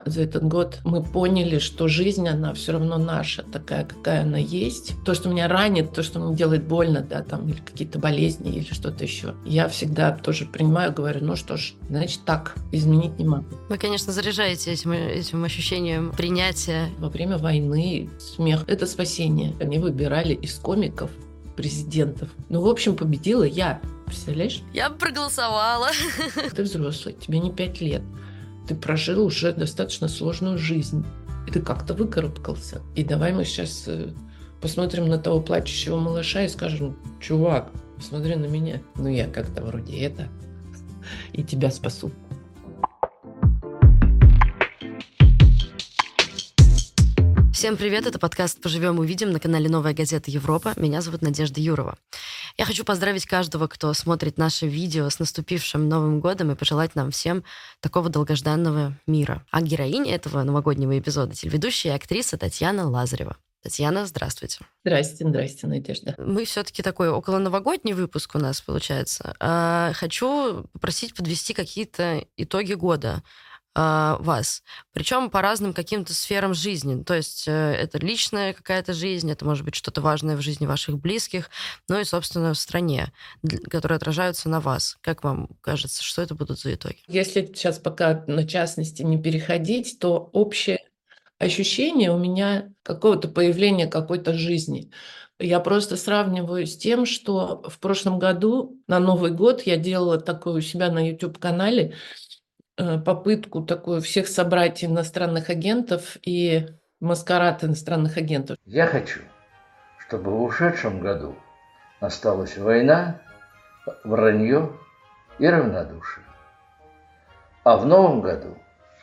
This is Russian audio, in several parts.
За этот год мы поняли, что жизнь, она все равно наша, такая, какая она есть. То, что меня ранит, то, что мне делает больно, да, там, или какие-то болезни, или что-то еще. Я всегда тоже принимаю, говорю, ну что ж, значит так, изменить не могу. Вы, конечно, заряжаете этим ощущением принятия. Во время войны смех – это спасение. Они выбирали из комиков президентов. Ну, в общем, победила я. Представляешь? Я бы проголосовала. Ты взрослый, тебе не 5 лет. Ты прожил уже достаточно сложную жизнь. И ты как-то выкарабкался. И давай мы сейчас посмотрим на того плачущего малыша и скажем: чувак, посмотри на меня. Ну, я как-то вроде это. И тебя спасу. Всем привет, это подкаст «Поживем, увидим» на канале «Новая газета Европа». Меня зовут Надежда Юрова. Я хочу поздравить каждого, кто смотрит наше видео с наступившим Новым годом и пожелать нам всем такого долгожданного мира. А героиня этого новогоднего эпизода — телеведущая и актриса Татьяна Лазарева. Татьяна, здравствуйте. Здрасте, Надежда. Мы все-таки такой околоновогодний выпуск у нас получается. Хочу попросить подвести какие-то итоги года вас. Причем по разным каким-то сферам жизни. То есть это личная какая-то жизнь, это может быть что-то важное в жизни ваших близких, ну и, собственно, в стране, которые отражаются на вас. Как вам кажется, что это будут за итоги? Если сейчас пока на частности не переходить, то общее ощущение у меня какого-то появления какой-то жизни. Я просто сравниваю с тем, что в прошлом году на Новый год я делала такое у себя на YouTube-канале попытку такую всех собрать иностранных агентов и маскарад иностранных агентов. Я хочу, чтобы в ушедшем году осталась война, вранье и равнодушие. А в новом году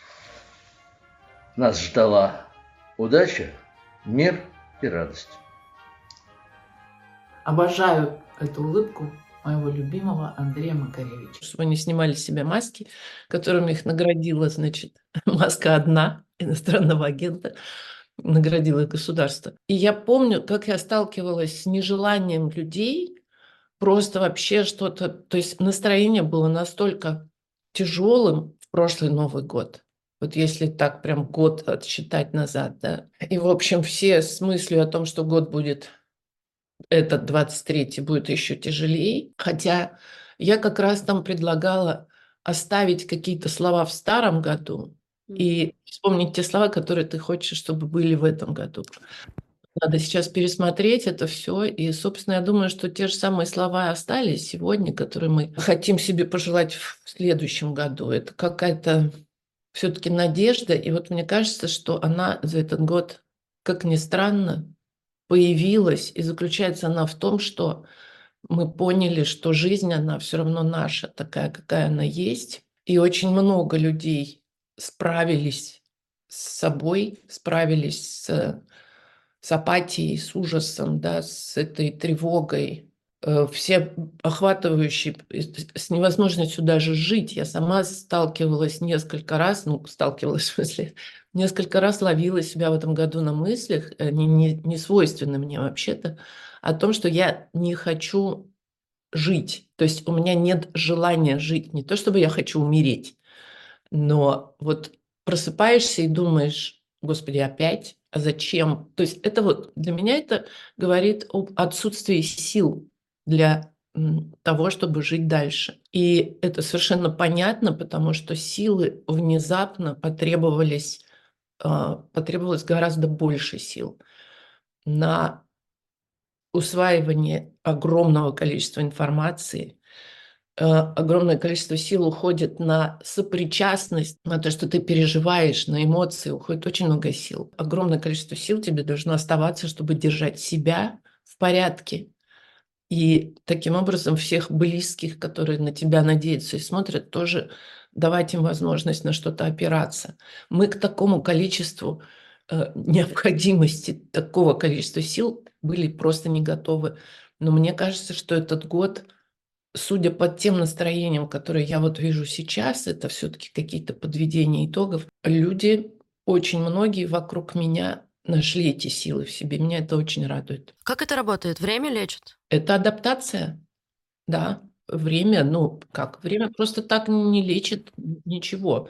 нас ждала удача, мир и радость. Обожаю эту улыбку моего любимого Андрея Макаревича. Чтобы они снимали с себя маски, которыми их наградила, значит, маска одна иностранного агента, наградила их государство. И я помню, как я сталкивалась с нежеланием людей, просто вообще что-то, то есть настроение было настолько тяжелым в прошлый Новый год. Вот если так прям год отсчитать назад, да. И, в общем, все с мыслью о том, что год будет, этот 23-й будет еще тяжелее. Хотя я как раз там предлагала оставить какие-то слова в старом году и вспомнить те слова, которые ты хочешь, чтобы были в этом году. Надо сейчас пересмотреть это все. И, собственно, я думаю, что те же самые слова остались сегодня, которые мы хотим себе пожелать в следующем году. Это какая-то все-таки надежда. И вот мне кажется, что она за этот год, как ни странно, появилась. И заключается она в том, что мы поняли, что жизнь, она все равно наша, такая, какая она есть. И очень много людей справились с собой, справились с апатией, с ужасом, да, с этой тревогой, все охватывающей, с невозможностью даже жить. Я сама сталкивалась несколько раз, ну, сталкивалась в смысле, несколько раз ловила себя в этом году на мыслях, не свойственны мне вообще-то, о том, что я не хочу жить. То есть у меня нет желания жить. Не то чтобы я хочу умереть, но вот просыпаешься и думаешь: господи, опять? А зачем? То есть это вот для меня это говорит об отсутствии сил для того, чтобы жить дальше. И это совершенно понятно, потому что силы внезапно потребовалось гораздо больше сил на усваивание огромного количества информации. Огромное количество сил уходит на сопричастность, на то, что ты переживаешь, на эмоции, уходит очень много сил. Огромное количество сил тебе должно оставаться, чтобы держать себя в порядке. И таким образом всех близких, которые на тебя надеются и смотрят, тоже давать им возможность на что-то опираться. Мы к такому количеству необходимости, такого количества сил были просто не готовы. Но мне кажется, что этот год, судя по тем настроениям, которые я вот вижу сейчас, это все-таки какие-то подведения итогов. Люди, очень многие вокруг меня нашли эти силы в себе. Меня это очень радует. Как это работает? Время лечит? Это адаптация, да. Время, ну как, время просто так не лечит ничего.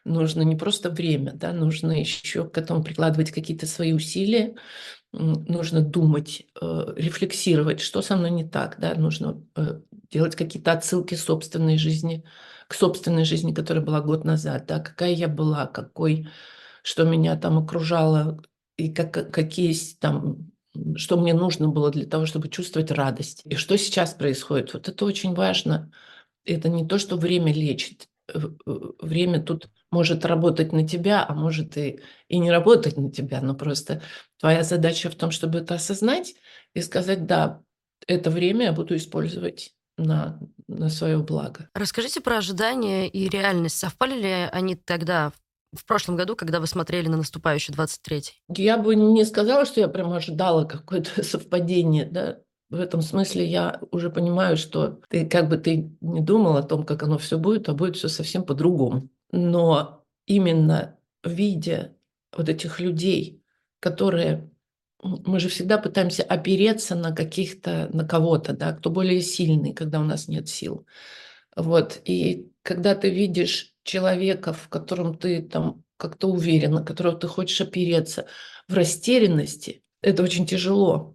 нужно не просто время, да, нужно еще к этому прикладывать какие-то свои усилия, нужно думать, рефлексировать, что со мной не так, да, нужно делать какие-то отсылки собственной жизни, к собственной жизни, которая была год назад, да, какая я была, какой, что меня там окружало, и какие там, что мне нужно было для того, чтобы чувствовать радость. И что сейчас происходит. Вот это очень важно. Это не то, что время лечит. Время тут может работать на тебя, а может и не работать на тебя. Но просто твоя задача в том, чтобы это осознать и сказать, да, это время я буду использовать на свое благо. Расскажите про ожидания и реальность. Совпали ли они тогда, в прошлом году, когда вы смотрели на наступающий 23-й? Я бы не сказала, что я прям ожидала какое-то совпадение, да. В этом смысле я уже понимаю, что ты как бы ты не думал о том, как оно все будет, а будет все совсем по-другому. Но именно видя вот этих людей, которые мы же всегда пытаемся опереться на каких-то, на кого-то, да, кто более сильный, когда у нас нет сил. Вот. И когда ты видишь человека, в котором ты там как-то уверен, на которого ты хочешь опереться, в растерянности, это очень тяжело.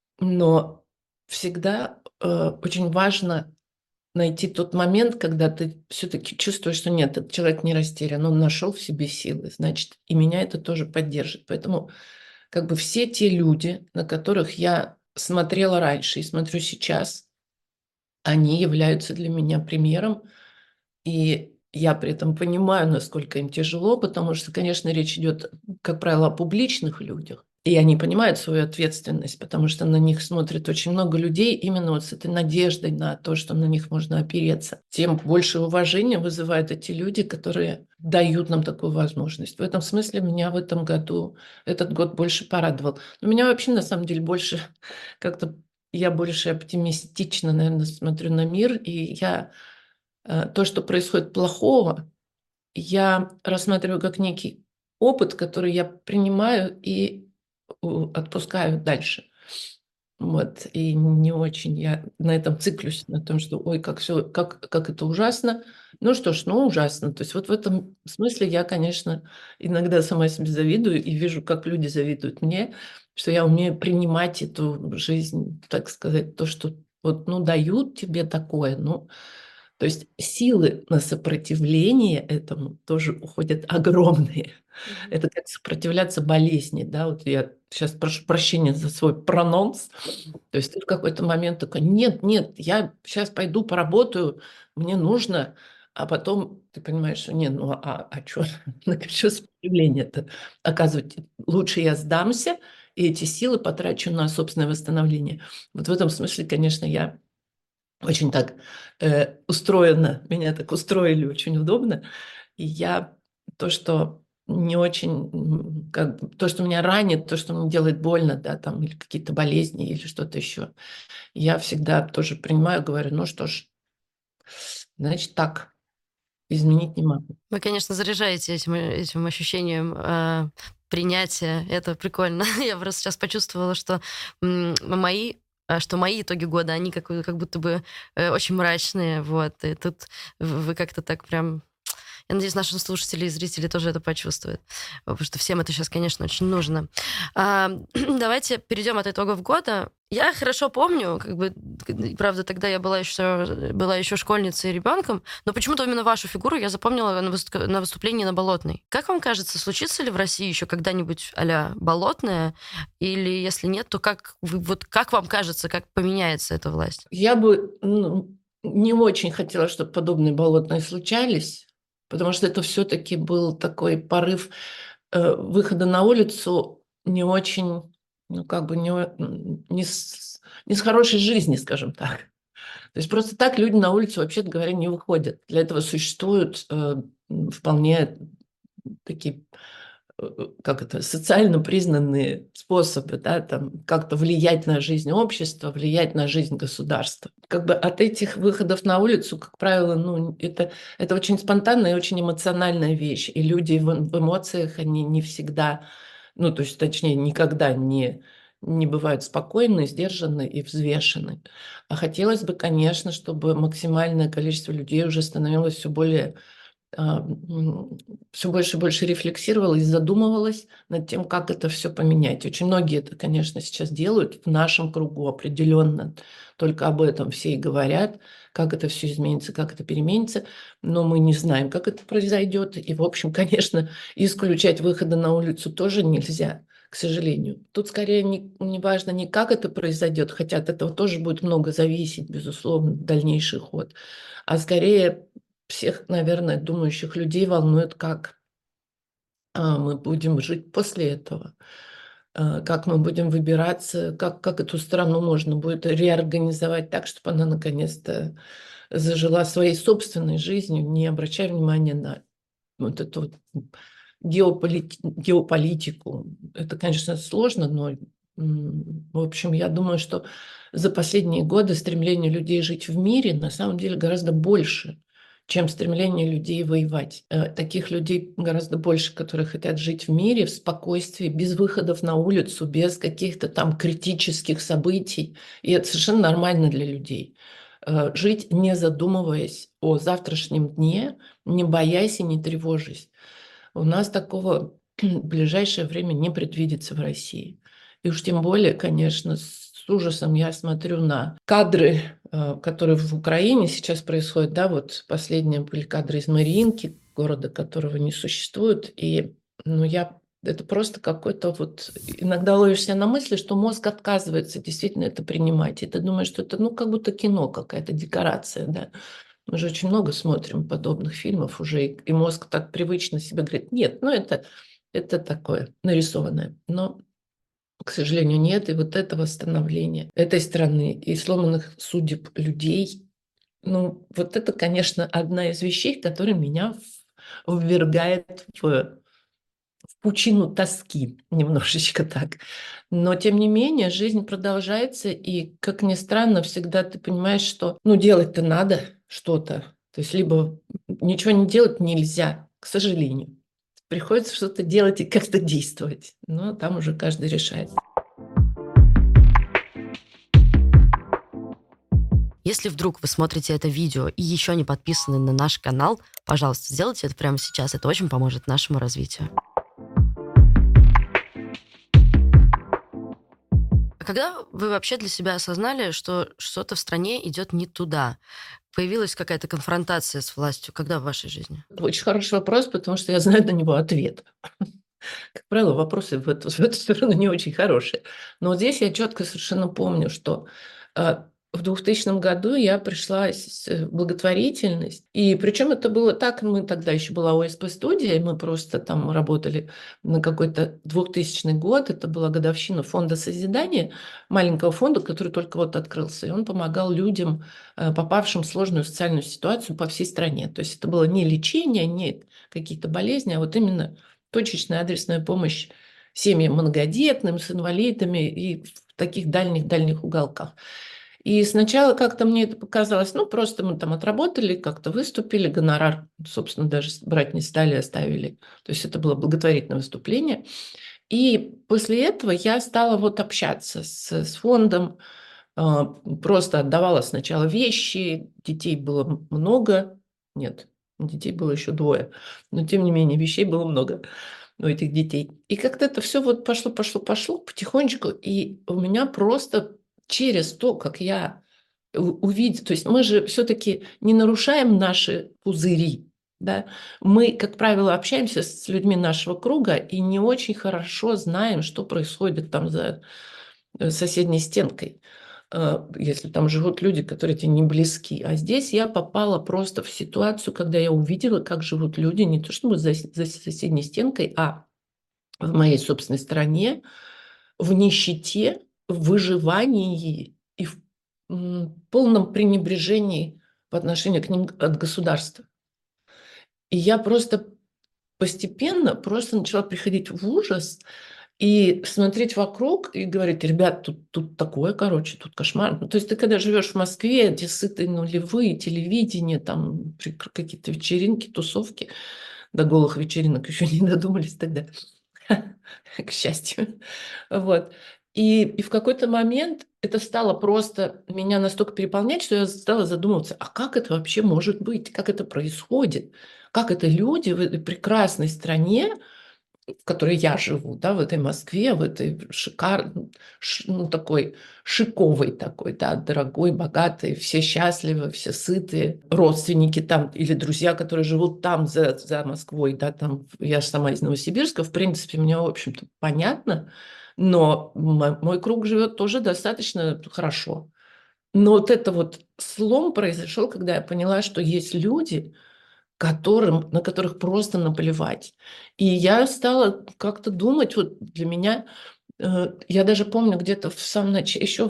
Но всегда очень важно найти тот момент, когда ты все-таки чувствуешь, что нет, этот человек не растерян, он нашел в себе силы, значит, и меня это тоже поддержит. Поэтому как бы все те люди, на которых я смотрела раньше и смотрю сейчас, они являются для меня примером, и я при этом понимаю, насколько им тяжело, потому что, конечно, речь идет, как правило, о публичных людях. И они понимают свою ответственность, потому что на них смотрит очень много людей именно вот с этой надеждой на то, что на них можно опереться. Тем больше уважения вызывают эти люди, которые дают нам такую возможность. В этом смысле меня в этом году, этот год больше порадовал. Но меня вообще, на самом деле, больше как-то я больше оптимистично, наверное, смотрю на мир, и то, что происходит плохого, я рассматриваю как некий опыт, который я принимаю и отпускаю дальше. Вот. И не очень я на этом циклюсь, на том, что ой, как все, как это ужасно. Ну что ж, ну ужасно. То есть вот в этом смысле я, конечно, иногда сама себе завидую и вижу, как люди завидуют мне, что я умею принимать эту жизнь, так сказать, то, что вот, ну, дают тебе такое, ну, то есть силы на сопротивление этому тоже уходят огромные. Это как сопротивляться болезни, да. Вот я сейчас прошу прощения за свой прононс. То есть ты в какой-то момент такой: "Нет, нет, я сейчас пойду поработаю, мне нужно". А потом ты понимаешь, что нет, ну чё, на чё сопротивление-то оказывать? Лучше я сдамся и эти силы потрачу на собственное восстановление. Вот в этом смысле, конечно, я очень так, устроена, меня так устроили очень удобно. И я то, что не очень, как бы, то, что меня ранит, то, что мне делает больно, да, там, или какие-то болезни, или что-то еще, я всегда тоже принимаю, говорю: "Ну что ж, значит так, изменить не могу". Вы, конечно, заряжаете этим ощущением принятия. Это прикольно. Я просто сейчас почувствовала, что мои итоги года, они как будто бы очень мрачные. Вот. И тут вы как-то так прям... Я надеюсь, наши слушатели и зрители тоже это почувствуют, потому что всем это сейчас, конечно, очень нужно. Давайте перейдем от итогов года. Я хорошо помню, как бы, правда, тогда я была еще школьницей и ребенком, но почему-то именно вашу фигуру я запомнила на выступлении на Болотной. Как вам кажется, случится ли в России еще когда-нибудь а-ля Болотная? Или если нет, то как вам кажется, как поменяется эта власть? Я бы, не очень хотела, чтобы подобные болотные случались, потому что это все таки был такой порыв, выхода на улицу не очень, ну, как бы не с хорошей жизни, скажем так. То есть просто так люди на улицу, вообще-то говоря, не выходят. Для этого существуют, вполне такие, как это, социально признанные способы, да, там, как-то влиять на жизнь общества, влиять на жизнь государства. Как бы от этих выходов на улицу, как правило, ну, это очень спонтанная и очень эмоциональная вещь. И люди в эмоциях, они не всегда, ну, то есть, точнее, никогда не бывают спокойны, сдержаны и взвешены. А хотелось бы, конечно, чтобы максимальное количество людей уже становилось все более все больше и больше рефлексировала и задумывалась над тем, как это все поменять. Очень многие это, конечно, сейчас делают в нашем кругу определенно. Только об этом все и говорят, как это все изменится, как это переменится. Но мы не знаем, как это произойдет. И, в общем, конечно, исключать выходы на улицу тоже нельзя, к сожалению. Тут скорее не важно не как это произойдет, хотя от этого тоже будет много зависеть, безусловно, дальнейший ход, а скорее всех, наверное, думающих людей волнует, как мы будем жить после этого, как мы будем выбираться, как эту страну можно будет реорганизовать так, чтобы она наконец-то зажила своей собственной жизнью, не обращая внимания на вот эту вот геополитику. Это, конечно, сложно, но, в общем, я думаю, что за последние годы стремление людей жить в мире на самом деле гораздо больше, чем стремление людей воевать. Таких людей гораздо больше, которые хотят жить в мире, в спокойствии, без выходов на улицу, без каких-то там критических событий. И это совершенно нормально для людей. Жить, не задумываясь о завтрашнем дне, не боясь и не тревожась. У нас такого в ближайшее время не предвидится в России. И уж тем более, конечно, с ужасом я смотрю на кадры, которые в Украине сейчас происходят. Да, вот последние были кадры из Мариинки, города, которого не существует. И это просто какой-то вот... Иногда ловишься на мысли, что мозг отказывается действительно это принимать. И ты думаешь, что это, как будто кино, какая-то декорация, да. Мы же очень много смотрим подобных фильмов уже, и мозг так привычно себе говорит, нет, это такое нарисованное. Но, к сожалению, нет. И вот это восстановление этой страны и сломанных судеб людей, вот это, конечно, одна из вещей, которая меня ввергает в пучину тоски, немножечко так. Но, тем не менее, жизнь продолжается, и, как ни странно, всегда ты понимаешь, что, делать-то надо что-то. То есть либо ничего не делать нельзя, к сожалению. Приходится что-то делать и как-то действовать. Но там уже каждый решает. Если вдруг вы смотрите это видео и еще не подписаны на наш канал, пожалуйста, сделайте это прямо сейчас. Это очень поможет нашему развитию. А когда вы вообще для себя осознали, что что-то в стране идет не туда? Появилась какая-то конфронтация с властью? Когда в вашей жизни? Очень хороший вопрос, потому что я знаю на него ответ. Как правило, вопросы в эту сторону не очень хорошие. Но вот здесь я четко совершенно помню, что в 2000 году я пришла в благотворительность. И причем это было так, мы тогда еще была ОСП-студия, и мы просто там работали на какой-то 2000 год. Это была годовщина фонда созидания, маленького фонда, который только вот открылся. И он помогал людям, попавшим в сложную социальную ситуацию по всей стране. То есть это было не лечение, не какие-то болезни, а вот именно точечная адресная помощь семьям многодетным, с инвалидами и в таких дальних-дальних уголках. И сначала как-то мне это показалось, просто мы там отработали, как-то выступили, гонорар, собственно, даже брать не стали, оставили. То есть это было благотворительное выступление. И после этого я стала вот общаться с фондом, просто отдавала сначала вещи, детей было много, нет, детей было еще 2, но тем не менее вещей было много у этих детей. И как-то это все вот пошло потихонечку, и у меня просто через то, как я увидела, то есть мы же все-таки не нарушаем наши пузыри, да, мы, как правило, общаемся с людьми нашего круга и не очень хорошо знаем, что происходит там за соседней стенкой, если там живут люди, которые тебе не близки. А здесь я попала просто в ситуацию, когда я увидела, как живут люди не то чтобы за соседней стенкой, а в моей собственной стране, в нищете, в выживании и в полном пренебрежении по отношению к ним от государства. И я просто постепенно просто начала приходить в ужас и смотреть вокруг и говорить: ребят, тут такое, короче, тут кошмар. То есть ты когда живешь в Москве, где сытые нулевые, телевидение, там какие-то вечеринки, тусовки, до голых вечеринок еще не додумались тогда, к счастью. Вот. И в какой-то момент это стало просто меня настолько переполнять, что я стала задумываться, а как это вообще может быть, как это происходит, как это люди в этой прекрасной стране, в которой я живу, да, в этой Москве, в этой шикарной, ну, такой шиковой такой, да, дорогой, богатой, все счастливы, все сытые, родственники там или друзья, которые живут там за Москвой, да, там, я же сама из Новосибирска, в принципе, мне, в общем-то, понятно, но мой круг живет тоже достаточно хорошо. Но вот это вот слом произошел, когда я поняла, что есть люди, на которых просто наплевать. И я стала как-то думать, вот для меня, я даже помню где-то в самом начале, еще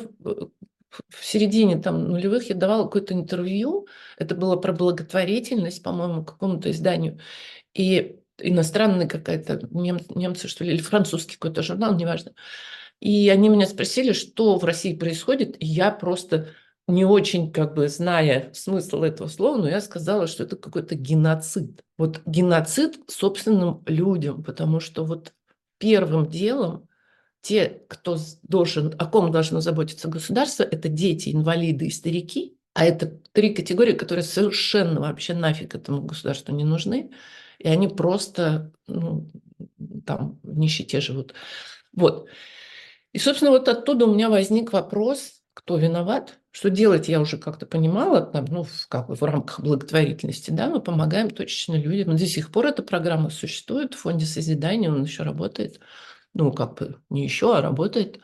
в середине там нулевых я давала какое-то интервью, это было про благотворительность, по-моему, какому-то изданию, и иностранный какая-то, немцы, что ли, или французский какой-то журнал, неважно. И они меня спросили, что в России происходит, и я просто не очень, как бы, зная смысл этого слова, но я сказала, что это какой-то геноцид. Вот геноцид собственным людям, потому что вот первым делом те, кто должен, о ком должно заботиться государство, это дети, инвалиды и старики, а это три категории, которые совершенно вообще нафиг этому государству не нужны, и они просто, ну, там в нищете живут. Вот. И, собственно, вот оттуда у меня возник вопрос, кто виноват, что делать я уже как-то понимала, там, ну, как бы в рамках благотворительности, да, мы помогаем точечно людям. До сих пор эта программа существует в фонде созидания, он еще работает, ну, как бы не еще, а работает.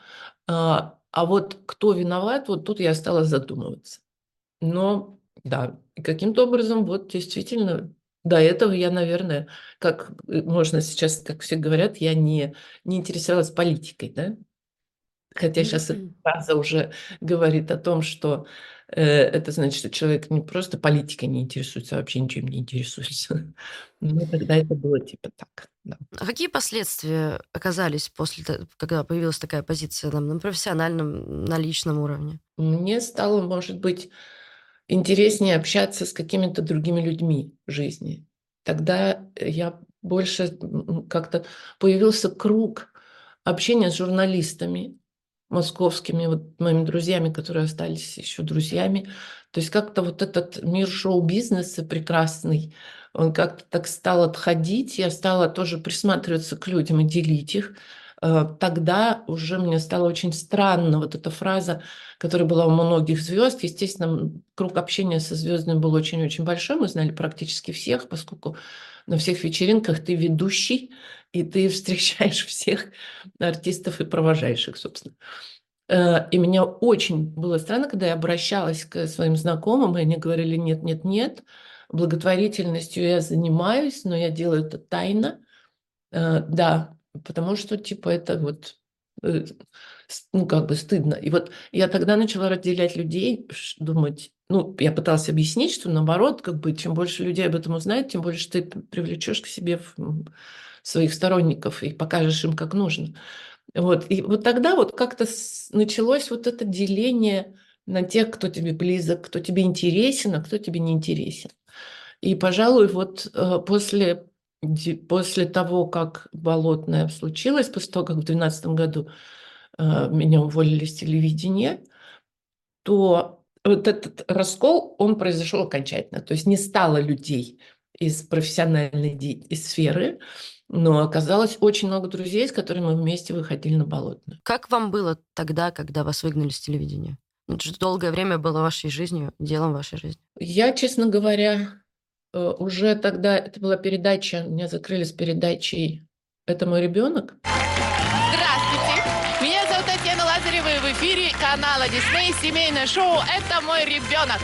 А вот кто виноват, вот тут я стала задумываться. Но, да, и каким-то образом вот действительно до этого я, наверное, как можно сейчас, как все говорят, я не интересовалась политикой, да, хотя сейчас эта фраза уже говорит о том, что это значит, что человек не просто политикой не интересуется, а вообще ничем не интересуется. Ну, тогда это было типа так, да. А какие последствия оказались когда появилась такая позиция там, на профессиональном, на личном уровне? Мне стало, может быть, интереснее общаться с какими-то другими людьми в жизни. Тогда я больше как-то появился круг общения с журналистами московскими, вот моими друзьями, которые остались еще друзьями. То есть как-то вот этот мир шоу-бизнеса прекрасный, он как-то так стал отходить. Я стала тоже присматриваться к людям и делить их. Тогда уже мне стало очень странно вот эта фраза, которая была у многих звезд. Естественно, круг общения со звездами был очень-очень большой. Мы знали практически всех, поскольку на всех вечеринках ты ведущий, и ты встречаешь всех артистов и провожаешь их, собственно. И мне очень было странно, когда я обращалась к своим знакомым, и они говорили: нет, нет, нет, благотворительностью я занимаюсь, но я делаю это тайно. Да, потому что, типа, это вот, ну, как бы стыдно. И вот я тогда начала разделять людей, думать, ну, я пыталась объяснить, что наоборот, как бы, чем больше людей об этом узнает, тем больше ты привлечешь к себе своих сторонников и покажешь им, как нужно. Вот. И вот тогда вот как-то началось вот это деление на тех, кто тебе близок, кто тебе интересен, а кто тебе не интересен. И, пожалуй, вот после того, как Болотное случилось, после того, как в 2012 году меня уволили с телевидения, то вот этот раскол, он произошел окончательно. То есть не стало людей из профессиональной сферы, но оказалось очень много друзей, с которыми мы вместе выходили на Болотное. Как вам было тогда, когда вас выгнали с телевидения? Это же долгое время было вашей жизнью, делом вашей жизни. Я, честно говоря, уже тогда, это была передача, меня закрыли с передачей «Это мой ребенок». Здравствуйте, меня зовут Татьяна Лазарева, и в эфире канала Дисней семейное шоу «Это мой ребенок».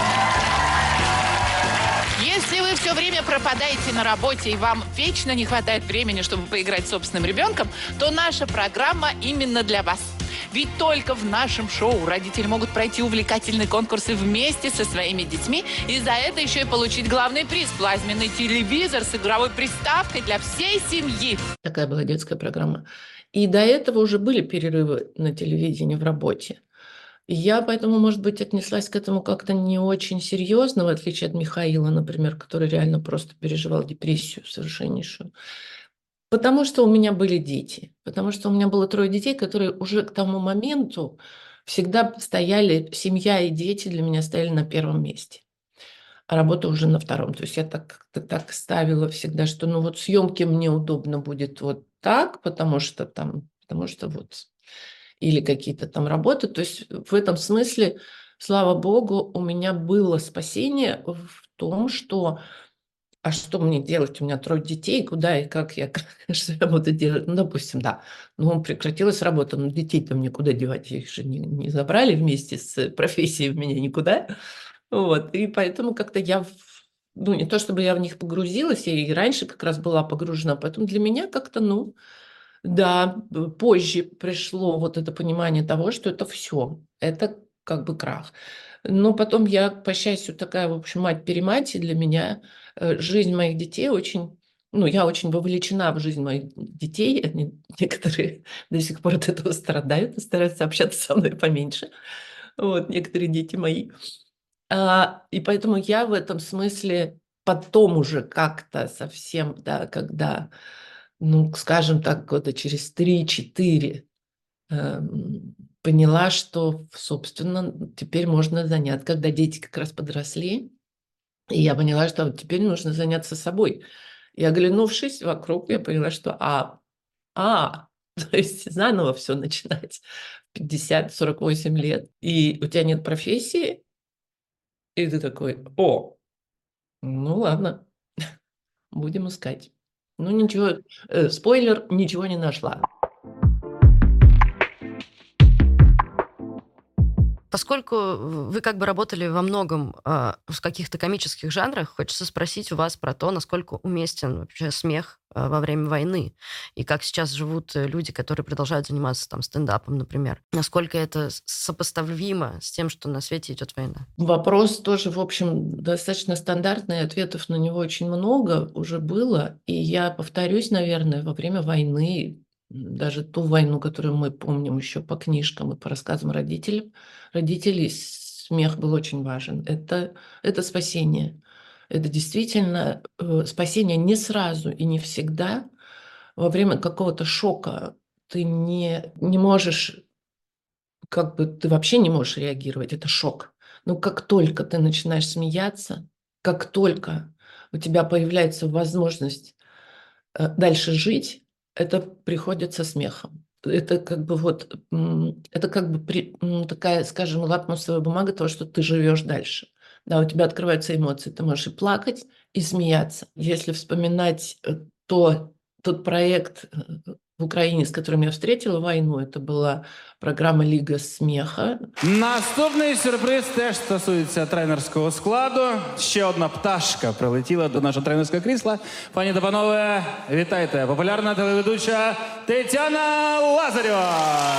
Если вы все время пропадаете на работе и вам вечно не хватает времени, чтобы поиграть с собственным ребенком, то наша программа именно для вас. Ведь только в нашем шоу родители могут пройти увлекательные конкурсы вместе со своими детьми и за это еще и получить главный приз – плазменный телевизор с игровой приставкой для всей семьи. Такая была детская программа. И до этого уже были перерывы на телевидении в работе. И я поэтому, может быть, отнеслась к этому как-то не очень серьезно, в отличие от Михаила, например, который реально просто переживал депрессию совершеннейшую. Потому что у меня были дети. потому что у меня было 3 детей, которые уже к тому моменту всегда стояли, семья и дети для меня стояли на первом месте, а работа уже на втором. То есть я так как-то так ставила всегда, что ну вот съемки мне удобно будет вот так, потому что вот или какие-то там работы. То есть в этом смысле, слава богу, у меня было спасение в том, что а что мне делать? У меня 3 детей, куда и как я, что я буду делать? Ну, допустим, да, ну, прекратилась работа, но детей-то мне куда девать? Их же не забрали вместе с профессией в меня никуда. Вот, и поэтому как-то ну, не то чтобы я в них погрузилась, я и раньше как раз была погружена, поэтому для меня как-то, ну, да, позже пришло вот это понимание того, что это все, это как бы крах. Но потом я, по счастью, такая, в общем, мать-перемать, и для меня жизнь моих детей очень, ну, я очень вовлечена в жизнь моих детей, они некоторые до сих пор от этого страдают и стараются общаться со мной поменьше, вот, некоторые дети мои. И поэтому я в этом смысле потом уже как-то совсем, да, когда, ну, скажем так, года через 3-4 поняла, что, собственно, теперь можно заняться, когда дети как раз подросли, и я поняла, что вот теперь нужно заняться собой. И оглянувшись вокруг, я поняла, что то есть заново все начинать в 50-48 лет, и у тебя нет профессии, и ты такой: ну ладно, будем искать. Ну ничего, спойлер, ничего не нашла. Поскольку вы как бы работали во многом в каких-то комических жанрах, хочется спросить у вас про то, насколько уместен вообще смех во время войны, и как сейчас живут люди, которые продолжают заниматься там стендапом, например. Насколько это сопоставимо с тем, что на свете идет война? Вопрос тоже, в общем, достаточно стандартный, ответов на него очень много уже было. И я повторюсь, наверное, во время войны, даже ту войну, которую мы помним еще по книжкам и по рассказам родителей, смех был очень важен. Это спасение. Это действительно спасение не сразу и не всегда. Во время какого-то шока ты не можешь, как бы ты вообще не можешь реагировать, это шок. Но как только ты начинаешь смеяться, как только у тебя появляется возможность дальше жить, это приходит со смехом. Это как бы это как бы такая, скажем, лакмусовая бумага того, что ты живешь дальше. Да, у тебя открываются эмоции, ты можешь и плакать, и смеяться. Если вспоминать тот проект в Україні, з которым я встретила війну, це була програма «Ліга сміха». Наступний сюрприз теж стосується тренерського складу. Ще одна пташка прилетіла до нашого тренерського крісла. Пані та панове, вітайте. Популярна телеведуча Тетяна Лазарєва.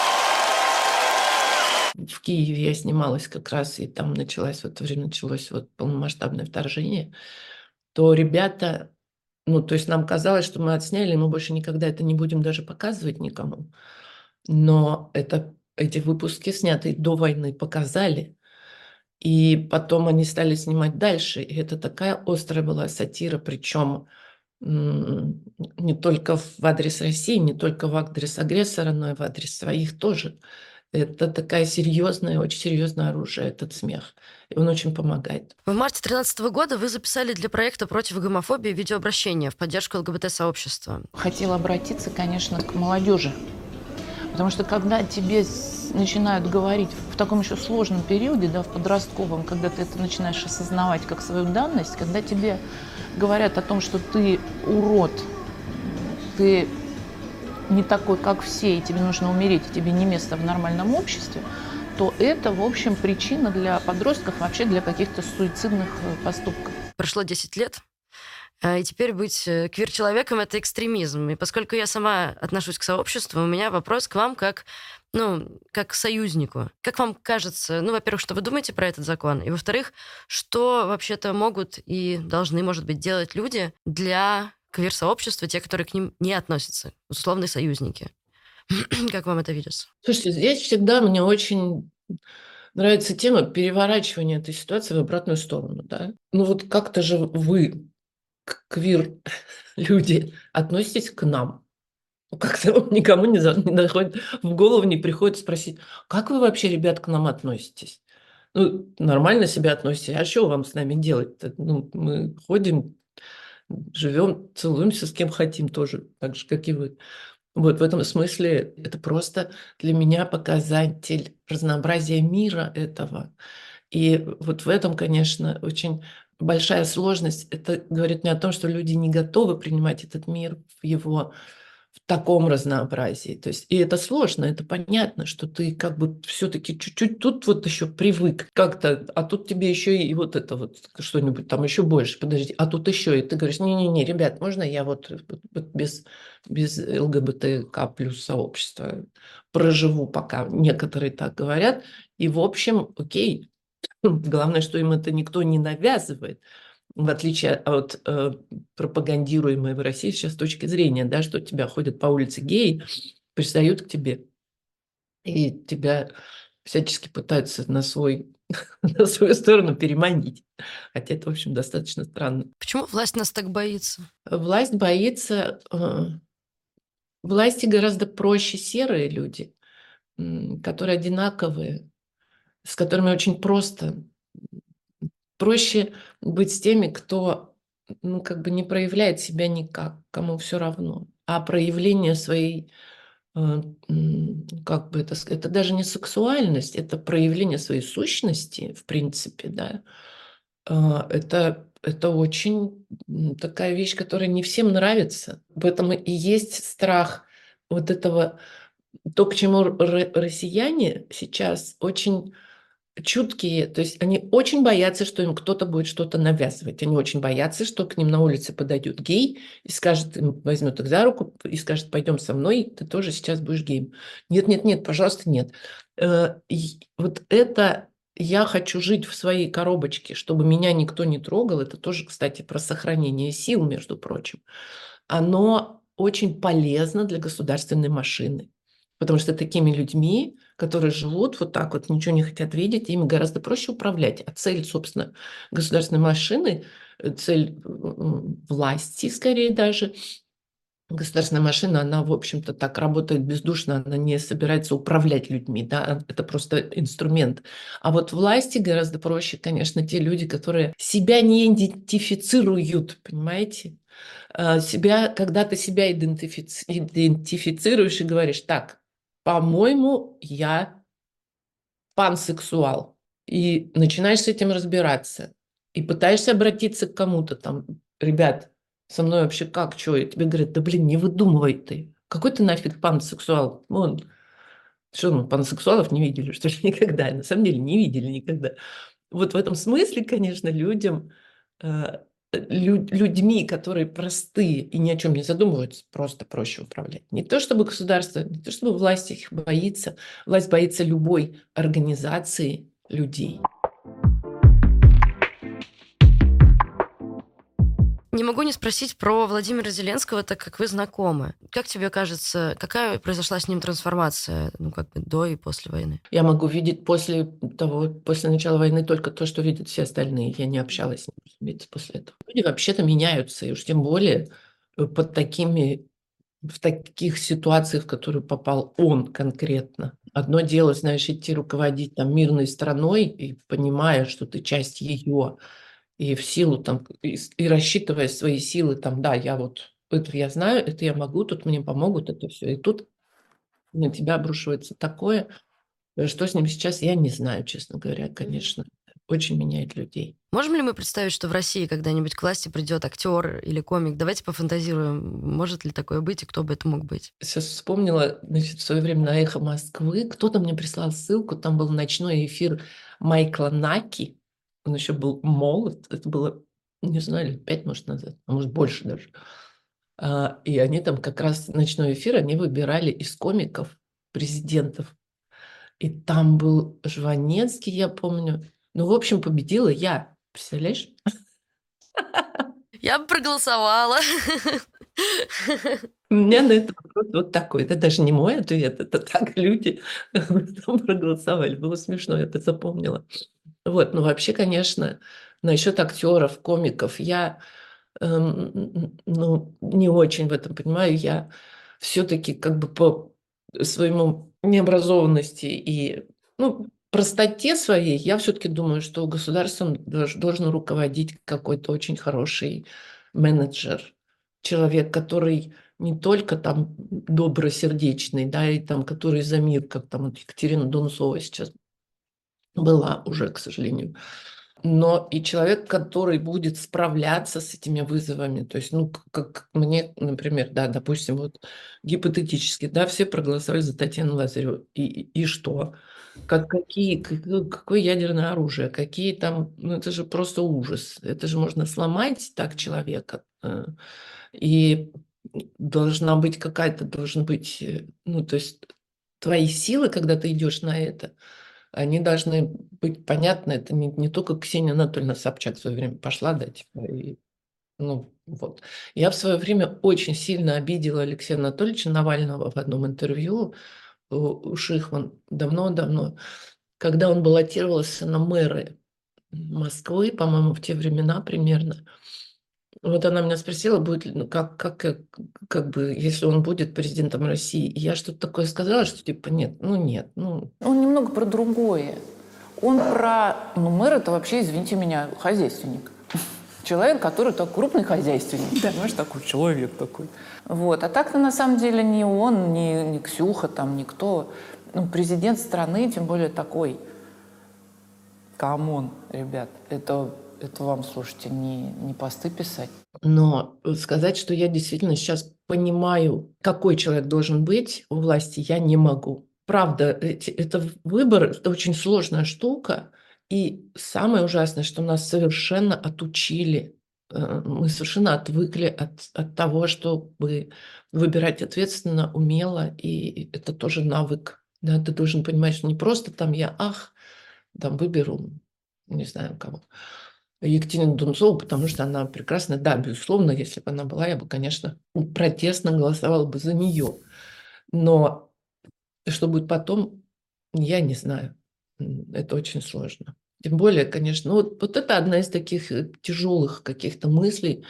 В Киеве я снималась как раз, и там в это время началось полномасштабное вторжение, то ребята, ну, то есть нам казалось, что мы отсняли, и мы больше никогда это не будем даже показывать никому. Но эти выпуски, снятые до войны, показали. И потом они стали снимать дальше. И это такая острая была сатира, причем не только в адрес России, не только в адрес агрессора, но и в адрес своих тоже. Это такая серьезная, очень серьезное оружие, этот смех. И он очень помогает. В марте 2013 года вы записали для проекта против гомофобии видеообращение в поддержку ЛГБТ-сообщества. Хотела обратиться, конечно, к молодежи. Потому что когда тебе начинают говорить в таком еще сложном периоде, да, в подростковом, когда ты это начинаешь осознавать как свою данность, когда тебе говорят о том, что ты урод, ты не такой, как все, и тебе нужно умереть, и тебе не место в нормальном обществе, то это, в общем, причина для подростков вообще для каких-то суицидных поступков. Прошло 10 лет, и теперь быть квир-человеком – это экстремизм. И поскольку я сама отношусь к сообществу, у меня вопрос к вам как к союзнику. Как вам кажется, во-первых, что вы думаете про этот закон? И, во-вторых, что вообще-то могут и должны, может быть, делать люди для квир-сообщества, те, которые к ним не относятся, условные союзники? Как вам это видится? Слушайте, здесь всегда мне очень нравится тема переворачивания этой ситуации в обратную сторону. Да? Ну вот как-то же вы, квир-люди, относитесь к нам. Как-то никому не доходит, в голову не приходит спросить: как вы вообще, ребят, к нам относитесь? Ну, нормально себя относитесь, а что вам с нами делать-то? Ну, мы ходим, живем, целуемся с кем хотим тоже, так же, как и вы. Вот в этом смысле это просто для меня показатель разнообразия мира этого. И вот в этом, конечно, очень большая сложность. Это говорит мне о том, что люди не готовы принимать этот мир в таком разнообразии. То есть, и это сложно, это понятно, что ты как бы все-таки чуть-чуть тут вот еще привык как-то, а тут тебе еще и вот это вот что-нибудь там еще больше, подожди, а тут еще, и ты говоришь: не-не-не, ребят, можно я вот без ЛГБТК плюс сообщества проживу, пока некоторые так говорят, и в общем, окей, главное, что им это никто не навязывает, в отличие от пропагандируемой в России сейчас точки зрения, да, что тебя ходят по улице геи, пристают к тебе и тебя всячески пытаются на свою сторону переманить. Хотя это, в общем, достаточно странно. Почему власть нас так боится? Власть боится... Власти гораздо проще серые люди, которые одинаковые, с которыми очень просто. Проще быть с теми, кто, ну, как бы не проявляет себя никак, кому все равно. А проявление своей, как бы это даже не сексуальность, это проявление своей сущности, в принципе, да. Это очень такая вещь, которая не всем нравится. В этом и есть страх вот этого, то, к чему россияне сейчас очень чуткие, то есть они очень боятся, что им кто-то будет что-то навязывать. Они очень боятся, что к ним на улице подойдет гей и скажет, им, возьмет их за руку и скажет: пойдем со мной, ты тоже сейчас будешь геем. Нет, нет, нет, пожалуйста, нет. И вот это я хочу жить в своей коробочке, чтобы меня никто не трогал. Это тоже, кстати, про сохранение сил, между прочим. Оно очень полезно для государственной машины. Потому что такими людьми, которые живут вот так вот, ничего не хотят видеть, ими гораздо проще управлять. А цель, собственно, государственной машины, цель власти, скорее даже, государственная машина, она, в общем-то, так работает бездушно, она не собирается управлять людьми, да, это просто инструмент. А вот власти гораздо проще, конечно, те люди, которые себя не идентифицируют, понимаете? Когда ты себя идентифицируешь и говоришь: так, по-моему, я пансексуал. И начинаешь с этим разбираться. И пытаешься обратиться к кому-то там: ребят, со мной вообще как, что? И тебе говорят: да блин, не выдумывай ты. Какой ты нафиг пансексуал? Вон, что мы пансексуалов не видели, что ли, никогда? На самом деле не видели никогда. Вот в этом смысле, конечно, э, людьми, которые простые и ни о чем не задумываются, просто проще управлять. Не то чтобы государство, не то чтобы власть их боится. Власть боится любой организации людей. Не могу не спросить про Владимира Зеленского, так как вы знакомы. Как тебе кажется, какая произошла с ним трансформация, ну, как бы до и после войны? Я могу видеть после начала войны только то, что видят все остальные. Я не общалась с ним, разумеется, после этого. Люди вообще-то меняются, и уж тем более в таких ситуациях, в которые попал он конкретно. Одно дело, знаешь, идти руководить там мирной страной, и понимая, что ты часть ее, и в силу там, и рассчитывая свои силы, там, да, я вот, это я знаю, это я могу, тут мне помогут, это все. И тут на тебя обрушивается такое, что с ним сейчас, я не знаю, честно говоря, конечно. Очень меняет людей. Можем ли мы представить, что в России когда-нибудь к власти придет актер или комик? Давайте пофантазируем, может ли такое быть и кто бы это мог быть? Сейчас вспомнила, значит, в свое время на «Эхо Москвы» кто-то мне прислал ссылку, там был ночной эфир Майкла Наки, он еще был молод, это было, не знаю, лет 5, может, назад, а может, больше даже. И они там как раз ночной эфир, они выбирали из комиков президентов. И там был Жванецкий, я помню. Ну, в общем, победила я. Представляешь? Я бы проголосовала. У меня на этот вопрос вот такой. Это даже не мой ответ, это так люди там проголосовали. Было смешно, я это запомнила. Вот, ну вообще, конечно, насчет актеров, комиков, я ну, не очень в этом понимаю. Я все-таки как бы по своему необразованности и простоте своей, я все-таки думаю, что государством должен руководить какой-то очень хороший менеджер, человек, который не только там добросердечный, да, и там, который за мир, как там вот Екатерина Дунцова сейчас была уже, к сожалению, но и человек, который будет справляться с этими вызовами. То есть, как мне, например, да, допустим, вот гипотетически, да, все проголосовали за Татьяну Лазареву. И что? Какое ядерное оружие? Какие там... это же просто ужас. Это же можно сломать так человека. И должен быть, то есть твои силы, когда ты идешь на это, они должны быть понятны. Это не только Ксения Анатольевна Собчак в свое время пошла, да, типа, и, вот. Я в свое время очень сильно обидела Алексея Анатольевича Навального в одном интервью у Шихман давно-давно, когда он баллотировался на мэра Москвы, по-моему, в те времена примерно. Вот она меня спросила, будет ли, как бы, если он будет президентом России. И я что-то такое сказала, что типа нет. Он немного про другое. Он про... мэр — это вообще, извините меня, хозяйственник. Человек, который так крупный хозяйственник. Да. Понимаешь, такой человек такой. Вот. А так-то на самом деле ни он, ни Ксюха, там, никто. Президент страны, тем более такой. Камон, ребят, это вам, слушайте, не посты писать. Но сказать, что я действительно сейчас понимаю, какой человек должен быть у власти, я не могу. Правда, это выбор, это очень сложная штука. И самое ужасное, что нас совершенно отучили, мы совершенно отвыкли от того, чтобы выбирать ответственно, умело, и это тоже навык. Да, ты должен понимать, что не просто там там выберу, не знаю кого, Екатерину Дунцову, потому что она прекрасная. Да, безусловно, если бы она была, я бы, конечно, протестно голосовала бы за нее. Но что будет потом, я не знаю. Это очень сложно. Тем более, конечно, вот это одна из таких тяжелых каких-то мыслей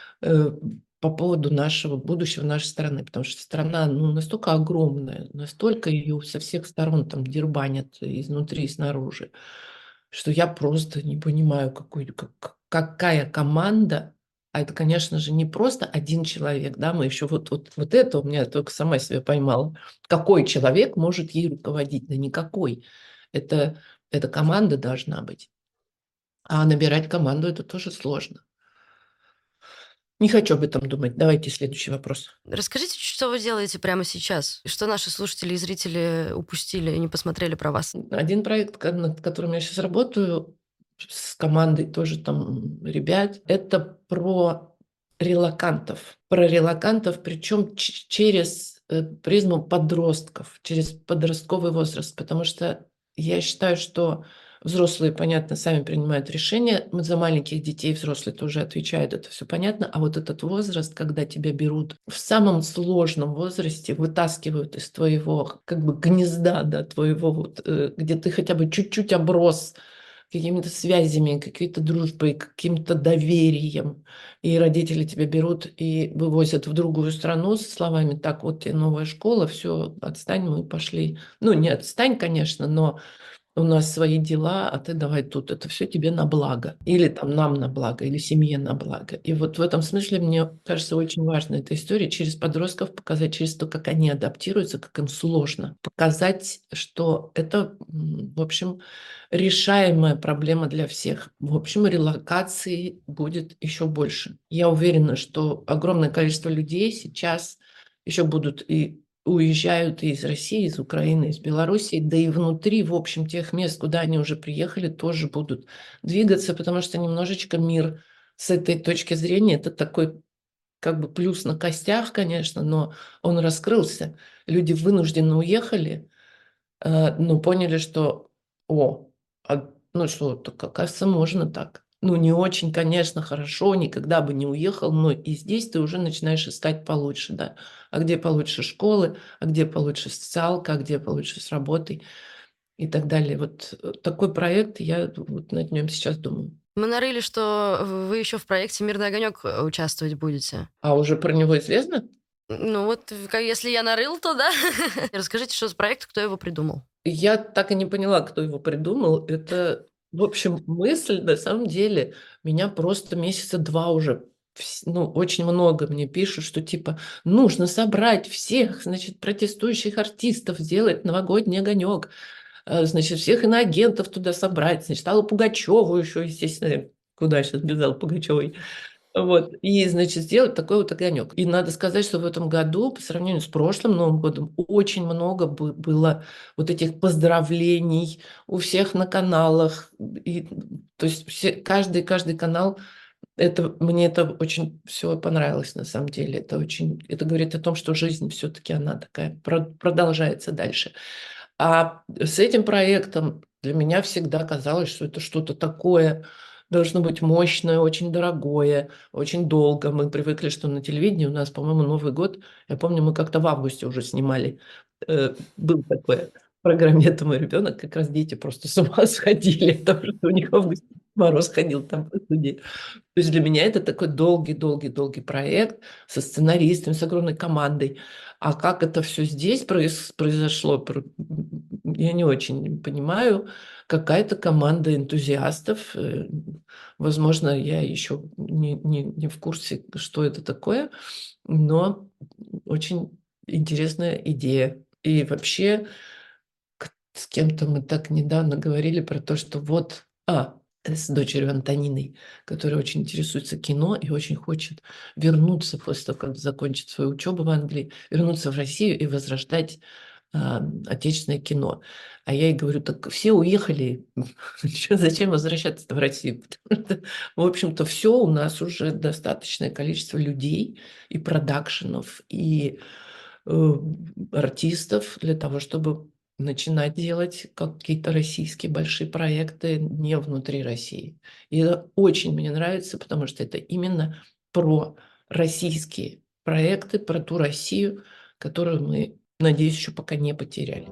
по поводу нашего будущего, нашей страны. Потому что страна настолько огромная, настолько ее со всех сторон там дербанят изнутри и снаружи, что я просто не понимаю, какая команда, а это, конечно же, не просто один человек, да, мы еще вот это у меня только сама себя поймала. Какой человек может ей руководить? Да никакой. Это команда должна быть. А набирать команду – это тоже сложно. Не хочу об этом думать. Давайте следующий вопрос. Расскажите, что вы делаете прямо сейчас? Что наши слушатели и зрители упустили и не посмотрели про вас? Один проект, над которым я сейчас работаю, с командой тоже там ребят, это про релокантов. Про релокантов, причем через призму подростков, через подростковый возраст. Потому что я считаю, что взрослые, понятно, сами принимают решения. За маленьких детей взрослые тоже отвечают, это все понятно. А вот этот возраст, когда тебя берут в самом сложном возрасте, вытаскивают из твоего как бы гнезда, да, твоего где ты хотя бы чуть-чуть оброс какими-то связями, какой-то дружбой, каким-то доверием. И родители тебя берут и вывозят в другую страну со словами: так, вот тебе новая школа, все, отстань, мы пошли. Не отстань, конечно, но у нас свои дела, а ты давай тут. Это все тебе на благо. Или там нам на благо, или семье на благо. И вот в этом смысле, мне кажется, очень важна эта история через подростков показать, через то, как они адаптируются, как им сложно. Показать, что это, в общем, решаемая проблема для всех. В общем, релокации будет еще больше. Я уверена, что огромное количество людей сейчас еще будут и уезжают и из России, из Украины, из Белоруссии, да и внутри, в общем, тех мест, куда они уже приехали, тоже будут двигаться, потому что немножечко мир с этой точки зрения, это такой как бы плюс на костях, конечно, но он раскрылся. Люди вынужденно уехали, но поняли, что, так, оказывается, можно так. Не очень, конечно, хорошо, никогда бы не уехал, но и здесь ты уже начинаешь искать получше, да. А где получше школы, а где получше социалка, а где получше с работой и так далее. Вот такой проект, я вот над нем сейчас думаю. Мы нарыли, что вы еще в проекте «Мирный огонек» участвовать будете. А уже про него известно? Ну вот, если я нарыл, то да. Расскажите, что за проект, кто его придумал? Я так и не поняла, кто его придумал. Это, в общем, мысль, на самом деле, меня просто месяца 2 уже, ну, очень много мне пишут, что типа нужно собрать всех, значит, протестующих артистов, сделать новогодний огонек, значит, всех иноагентов туда собрать, значит, Аллу Пугачеву еще, естественно, куда сейчас без Аллы Пугачевой. Вот, и, значит, сделать такой вот огонек. И надо сказать, что в этом году, по сравнению с прошлым Новым годом, очень много было вот этих поздравлений у всех на каналах. И, то есть каждый канал, мне это очень все понравилось на самом деле. Это говорит о том, что жизнь все-таки она такая продолжается дальше. А с этим проектом для меня всегда казалось, что это что-то такое должно быть мощное, очень дорогое, очень долго. Мы привыкли, что на телевидении у нас, по-моему, Новый год, я помню, мы как-то в августе уже снимали. Был такой в программе «Это мой ребенок», как раз дети просто с ума сходили, потому что у них в августе мороз ходил там по студии. То есть для меня это такой долгий-долгий-долгий проект со сценаристами, с огромной командой. А как это все здесь произошло, я не очень понимаю. Какая-то команда энтузиастов. Возможно, я еще не в курсе, что это такое, но очень интересная идея. И вообще с кем-то мы так недавно говорили про то, что вот, с дочерью Антониной, которая очень интересуется кино и очень хочет вернуться после того, как закончит свою учебу в Англии, вернуться в Россию и возрождать отечественное кино. А я ей говорю, так все уехали, зачем возвращаться в Россию? Потому что, в общем-то, все у нас уже достаточное количество людей и продакшенов, и артистов для того, чтобы начинать делать какие-то российские большие проекты не внутри России. И это очень мне нравится, потому что это именно про российские проекты, про ту Россию, которую мы, надеюсь, еще пока не потеряли.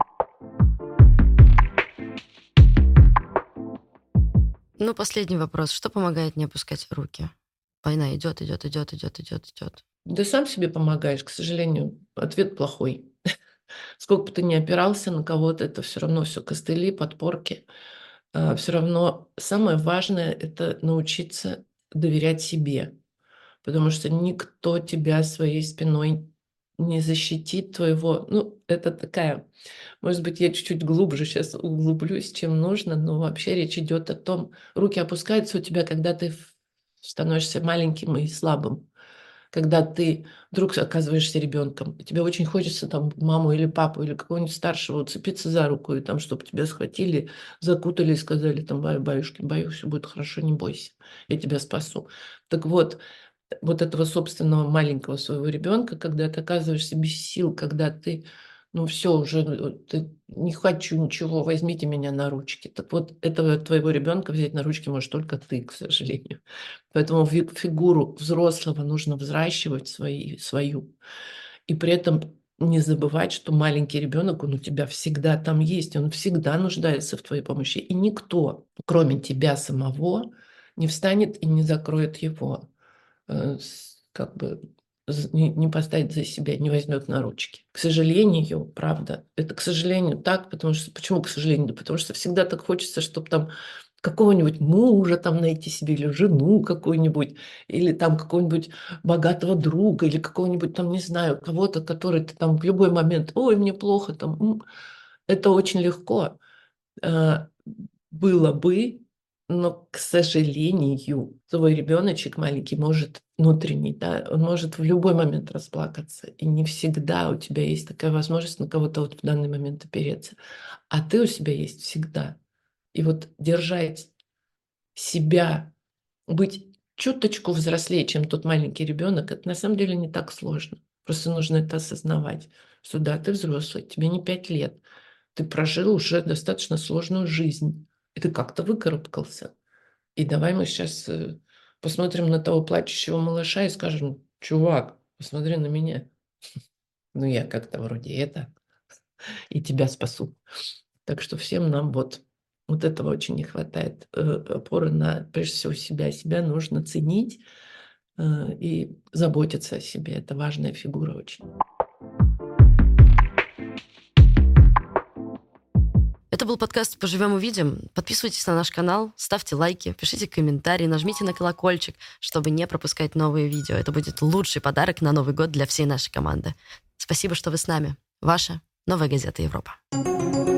Ну, последний вопрос. Что помогает не опускать руки? Война идет, идет, идет, идет, идет, идет. Да сам себе помогаешь, к сожалению. Ответ плохой. Сколько бы ты ни опирался на кого-то, это все равно все костыли, подпорки. Все равно самое важное – это научиться доверять себе, потому что никто тебя своей спиной не защитит твоего. Ну, это такая, может быть, я чуть-чуть глубже сейчас углублюсь, чем нужно, но вообще речь идет о том, руки опускаются у тебя, когда ты становишься маленьким и слабым, когда ты вдруг оказываешься ребенком, и тебе очень хочется там маму или папу или какого-нибудь старшего уцепиться за руку, и там, чтобы тебя схватили, закутали и сказали там, баюшки, баюсь, все будет хорошо, не бойся, я тебя спасу. Так вот этого собственного маленького своего ребенка, когда ты оказываешься без сил, когда ты, ну все уже, ты не хочу ничего, возьмите меня на ручки. Так вот, этого твоего ребенка взять на ручки можешь только ты, к сожалению. Поэтому фигуру взрослого нужно взращивать свою. И при этом не забывать, что маленький ребенок, он у тебя всегда там есть, он всегда нуждается в твоей помощи. И никто, кроме тебя самого, не встанет и не закроет его, как бы не поставит за себя, не возьмет на ручки. К сожалению, правда, это, к сожалению, так, потому что, почему к сожалению? Да потому что всегда так хочется, чтобы там какого-нибудь мужа там найти себе, или жену какую-нибудь, или там какого-нибудь богатого друга, или какого-нибудь там, не знаю, кого-то, который ты там в любой момент, ой, мне плохо, там, это очень легко было бы, но, к сожалению, твой ребеночек маленький может внутренний, да, он может в любой момент расплакаться, и не всегда у тебя есть такая возможность на кого-то вот в данный момент опереться, а ты у себя есть всегда. И вот держать себя, быть чуточку взрослее, чем тот маленький ребенок, это на самом деле не так сложно. Просто нужно это осознавать, что да, ты взрослый, тебе не 5 лет, ты прожил уже достаточно сложную жизнь, и ты как-то выкарабкался. И давай мы сейчас посмотрим на того плачущего малыша и скажем, чувак, посмотри на меня. Ну, я как-то вроде это, и тебя спасу. Так что всем нам вот этого очень не хватает. Опоры на, прежде всего, себя. Себя нужно ценить, и заботиться о себе. Это важная фигура очень. Это был подкаст «Поживем, увидим». Подписывайтесь на наш канал, ставьте лайки, пишите комментарии, нажмите на колокольчик, чтобы не пропускать новые видео. Это будет лучший подарок на Новый год для всей нашей команды. Спасибо, что вы с нами. Ваша Новая газета Европа.